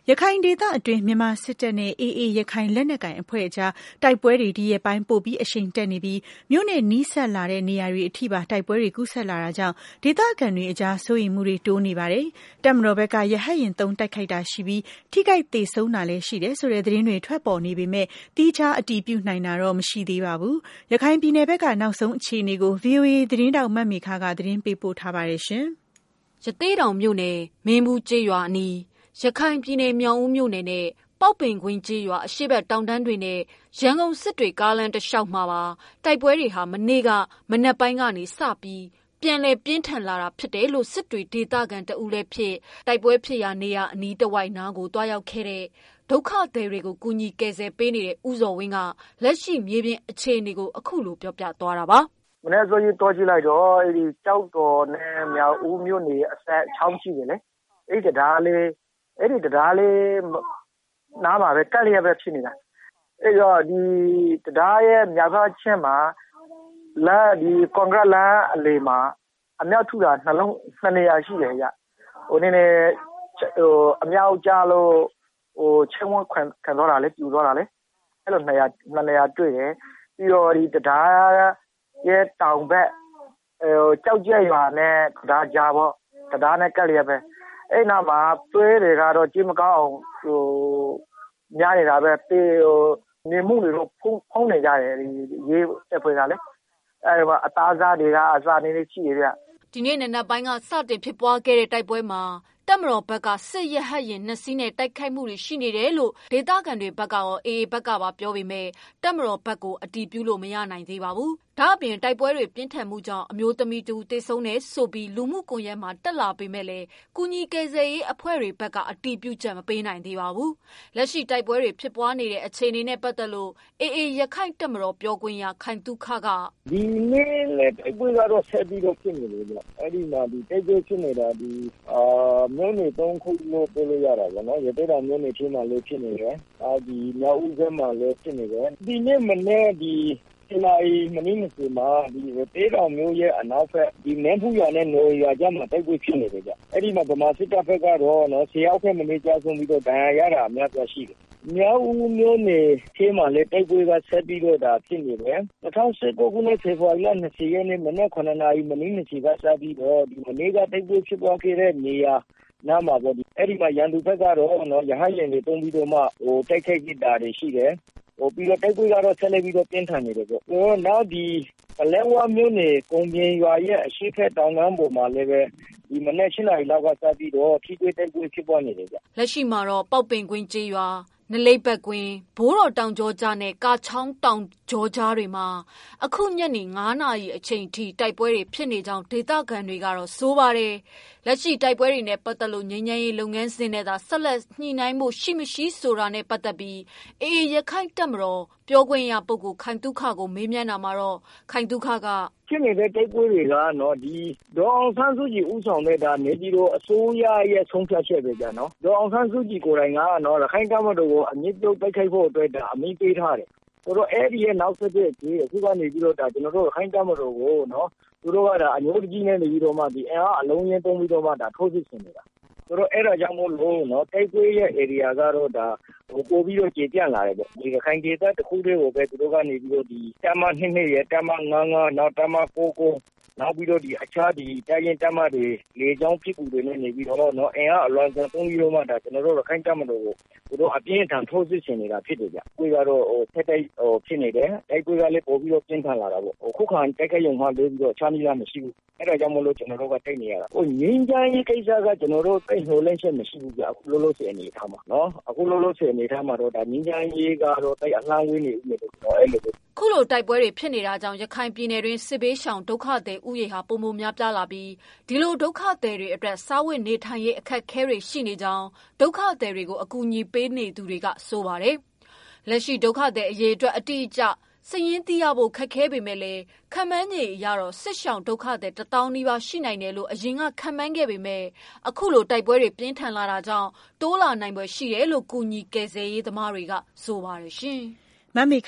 ရခိုင်ဒေသအတွင်းမြန်မာစစ်တပ်နဲ့ AA ရခိုင်လက်နက်ကိုင်အဖွဲ့ကြားတိုက်ပွဲတွေဒီရက်ပိုင်းပိုပြီးအရှိန်တက်နေပြီးမြို့နဲ့နီးစပ်လာတဲ့နေရာတွေအထိပါတိုက်ပွဲတွေကူးစက်လာတာကြောင့်ဒေသခံတွေအကြားစိုးရိမ်မှုတွေတိုးနေပါတယ်။တပ်မတော်ဘက်ကရဟတ်ယာဉ်သုံးတိုက်ခိုက်တာရှိပြီးထိခိုက်သေဆုံးတာလည်းရှိတယ်ဆိုတဲ့သတင်းတွေထွက်ပေါ်နေပေမဲ့သီးခြားအတည်ပြုနိုင်တာတော့မရှိသေးပါဘူး။ရခိုင်ပြည်နယ်ဘက်ကနောက်ဆုံးအခြေအနေကို VOA သတင်းတောက်မတ်မေခကသတင်းပေးပို့ထားပါတယ်ရှင်။ရသေ့တောင်မြို့နယ်မင်းဘူးကျေးရွာအနီးရခိုင်ပြည်နယ်မြောက်ဦးမြို့နယ်နဲ့ပေါက်ပင်ကွင်းကျေးရွာအရှေ့ဘက်တောင်တန်းတွေနဲ့ရန်ကုန်စစ်တွေကားလမ်းတစ်လျှောက်မှာပါတိုက်ပွဲတွေဟာမနေ့ကမနက်ပိုင်းကနေစပြီးပြန်လည်ပြင်းထန်လာတာဖြစ်တယ်လို့စစ်တွေဒေသခံတဦးလည်းဖြစ်တိုက်ပွဲဖြစ်ရာနေရာအနီးတစ်ဝိုက်နားကိုတွားရောက်ခဲ့တဲ့ဒုက္ခသည်တွေကိုကူညီကယ်ဆယ်ပေးနေတဲ့ဦးဇော်ဝင်းကလက်ရှိမြေပြင်အခြေအနေကိုအခုလိုပြောပြသွားတာပါမနေ့စောကြီးတော့ကြည့်လိုက်တော့အဲဒီကြောက်တော်နဲ့မြောက်ဦးမြို့နယ်အဆက်ချောင်းရှိတယ်လေအဲဒီတရားလေးနားမှာပဲကက်လျက်ပဲဖြစ်နေတာအဲဒီတော့ဒီတရားရဲ့မြောက်ဘက်ချင်းမှာဒီကွန်ကရစ်လမ်းအလေမှာအမြောက်ထုတာနှစ်နေရာရှိတယ်ကြဟိုနည်းနည်းအမြောက်ကြလို့ချင်းဝန်းခံသွားတာလေပြူသွားတာလေအဲ့လိုနှစ်နေရာတွေ့တယ်ပြီးတော့ဒီတရားရဲ့တောင်ဘက်ကြောက်ကြဲရွာနဲ့တရားကြားပေါ့တရားနဲ့ကက်လျက်ပဲအဲ့နာမှာတွဲတွေကတော့ကြည့်မကောင်းအောင်များနေတာပဲနေမှုတွေတော့ဖုံးနေကြတယ်ဒီရေးတက်ဖွဲ့ကလည်းအဲ့မှာအသားစားတွေကအစာနေနေရှိရပြဒီနေ့နံနက်ပိုင်းကစတင်ဖြစ်ပွားခဲ့တဲ့တိုက်ပွဲမှာတပ်မတော်ဘက်ကစစ်ရဟတ်ရင်2စီးနဲ့တိုက်ခိုက်မှုတွေရှိနေတယ်လို့ဒေသခံတွေဘက်ကရော AA ဘက်ကပါပြောပေမဲ့တပ်မတော်ဘက်ကိုအတည်ပြုလို့မရနိုင်သေးပါဘူး။ဒါ့အပြင်တိုက်ပွဲတွေပြင်းထန်မှုကြောင့်အမျိုးသမီးတူသေဆုံးနေဆိုပြီးလူမှုကွန်ရက်မှာတက်လာပေမဲ့လည်းကုညီကယ်ဆယ်ရေးအဖွဲ့တွေဘက်ကအတည်ပြုချက်မပေးနိုင်သေးပါဘူး။လက်ရှိတိုက်ပွဲတွေဖြစ်ပွားနေတဲ့အခြေအနေနဲ့ပတ်သက်လို့ AA ရခိုင်တပ်မတော်ပြောခွင့်ရခိုင်တုခကဒီနေ့လည်းတိုက်ပွဲကတော့ဆက်ပြီးတော့ဖြစ်နေတယ်ဗျ။အဲ့ဒီမှာဒီတိုက်ပွဲဖြစ်နေတာမြို့နယ်3ခုလို့ပြောလို့ရတာပေါ့နော်ရသေ့တောင်မြို့နယ်ချင်းမှာလည်းဖြစ်နေတယ်ဒီမြောက်ဦးဘက်မှာလည်းဖြစ်နေတယ်ဒီနေ့မနေ့ဒီမင်း20မှာဒီရသေ့တောင်မြို့ရဲ့အနောက်ဘက်ဒီမင်းဖူးရွာနဲ့နော်ရွာကြားမှာတိုက်ပွဲဖြစ်နေတယ်ကြအဲ့ဒီမှာဗမာစစ်တပ်ဘက်ကတော့နော်10ယောက်ခန့်မနေ့ကြာဆုံးပြီးတော့ဒဏ်ရာရတာအများကြီးရှိတယ်မြောက်ဦးမြို့နယ်ချင်းမှာလည်းတိုက်ပွဲကဆက်ပြီးတော့ဒါဖြစ်နေတယ်2019ခုနှစ်ဖေဖော်ဝါရီလ20ရက်နေ့မနေ့9နာရီမင်း20ကစပြီးတော့ဒီမနေ့ကတိုက်ပွဲဖြစ်ပွားခဲ့တဲ့နေရာနားမှာပေါ့ဒီအဲ့ဒီမှာရန်သူဘက်ကတော့နော်ရဟတ်ယာဉ်တွေတုံးပြီးတော့မှတိုက်ခိုက်ကြတာတွေရှိတယ်ပြီးတော့တိုက်ပွဲကတော့ဆက်လက်ပြီးတော့ပြင်းထန်နေတယ်ပေါ့နောက်ဒီပလဲဝါမြို့နယ်ကုံပြင်ရွာရဲ့အရှိဖက်တောင်တန်းပေါ်မှာလည်းပဲဒီမနေ့7နာရီလောက်ကစပြီးတော့ထိတွေ့တိုက်ပွဲဖြစ်ပွားနေတယ်ဗျလက်ရှိမှာတော့ပေါက်ပင်ကွင်းကျေးရွာနလိပ်ဘက်ကွင်းဘိုးတော်တောင်ကျောကြားနဲ့ကာချောင်းတောင်ကျောကြားတွေမှာအခုညနေ9နာရီအချိန်ထိတိုက်ပွဲတွေဖြစ်နေကြောင်းဒေသခံတွေကတော့ဆိုပါတယ်လက်ရှိတိုက်ပွဲတွေနဲ့ပတ်သက်လို့ငြိမ်းချမ်းရေးလုပ်ငန်းစဉ်နဲ့သာဆက်လက်ညှိနှိုင်းမှုရှိမရှိဆိုတာနဲ့ပတ်သက်ပြီးAAရခိုင်တပ်မတော်ပြောခွင့်ရပုဂ္ဂိုလ်ခိုင်တုခကိုမေးမြန်းတာမှာတော့ခိုင်တုခကဖြစ်နေတဲ့တိုက်ပွဲတွေကနော်ဒီဒေါ်အောင်ဆန်းစုကြည်ဦးဆောင်တဲ့ဒါနေပြည်တော်အစိုးရရဲ့ဆုံးဖြတ်ချက်ပဲကြာနော်ဒေါ်အောင်ဆန်းစုကြည်ကိုယ်တိုင်ကနော်ရခိုင်တပ်မတော်ကိုအမြင့်ပြုတ်တိုက်ခိုက်ဖို့အတွက်ဒါအမိန့်ပေးထားတယ်ဆိုတော့အဲ့ဒီရဲ့နောက်ဆက်တွဲကြီးအခုကနေပြီးတော့ဒါကျွန်တော်တို့ခိုင်တပ်မတော်ကိုနော်သူတို့ကဒါအမျိုးကြီးနဲ့နေပြီးတော့မှဒီအင်အားအလုံးရင်းသုံးပြီးတော့မှဒါထိုးစစ်ဆင်နေတာဆိုတော့အဲ့ဒါကြောင့်မို့လို့နော်တိုက်ပွဲရဲ့ area ကတော့ဒါပို့ပြီးတော့ကျေပြန့်လာတယ်ပေါ့ဒီခိုင်ဒေသတစ်ခုတည်းကိုပဲသူတို့ကနေပြီးတော့ဒီတမ2ရဲ့တမ99နောက်တမ99နောက်ပြီးတော့ဒီအခြားဒီတိုင်းရင်တမတွေလေချောင်းဖြစ်ကူတွေနဲ့နေပြီးတော့နော်အင်အားအလွန်ဆုံးသုံးပြီးတော့မှဒါကျွန်တော်တို့ခိုင်တပ်မတော်ကိုသူတို့အပြင်းထန်ထိုးစစ်ဆင်နေတာဖြစ်တယ်ဗျကိုကတော့ဖက်တိုက်ဖြစ်နေတယ်တိုက်ပွဲကလည်းပို့ပြီးတော့ပြင်းထန်လာတာပေါ့ခုခံတိုက်ခိုက်ရုံမှလည်းပြီးတော့ချားမီးလားမရှိဘူးအဲ့ဒါကြောင့်မလို့ကျွန်တော်တို့ကတိုက်နေရတာငင်းချမ်းရေးကိစ္စကကျွန်တော်တို့တိတ်နှိုးလင်းချက်မရှိဘူးဗျအခုလောလောဆယ်အနေထားမှာနော်အခုလောလောဆယ်အနေထားမှာတော့ဒါငင်းချမ်းရေးကတော့တိတ်အလှမ်းဝေးနေဦးမယ်လို့ကျွန်တော်အဲ့လိုခုလိုတိုက်ပွဲတွေဖြစ်နေတာကြောင့်ရခိုင်ပြည်နယ်တွင်းစစ်ဘေးရှောင်ဒုက္ခသည်ဥယေဟာပုံမများပြားလာပြီးဒီလိုဒုက္ခသည်တွေအတွက်စားဝတ်နေထိုင်ရေးအခက်အခဲတွေရှိနေကြောင်းဒုက္ခသည်တွေကိုအကူအညီပေးနေသူတွေကဆိုပါတယ်လက်ရှိဒုက္ခသည်အရေးအတွက်အတိအကျစည်ရင်းသိရဖို့ခက်ခဲပေမဲ့လည်းခံမှန်းနေရတော့စစ်ရှောင်ဒုက္ခသည်1000နီးပါးရှိနိုင်တယ်လို့အရင်ကခံမှန်းခဲ့ပေမဲ့အခုလိုတိုက်ပွဲတွေပြင်းထန်လာတာကြောင့်တိုးလာနိုင်ပွဲရှိတယ်လို့ကုညီကယ်ဆယ်ရေးသမားတွေကဆိုပါတယ်ရှင်မမေ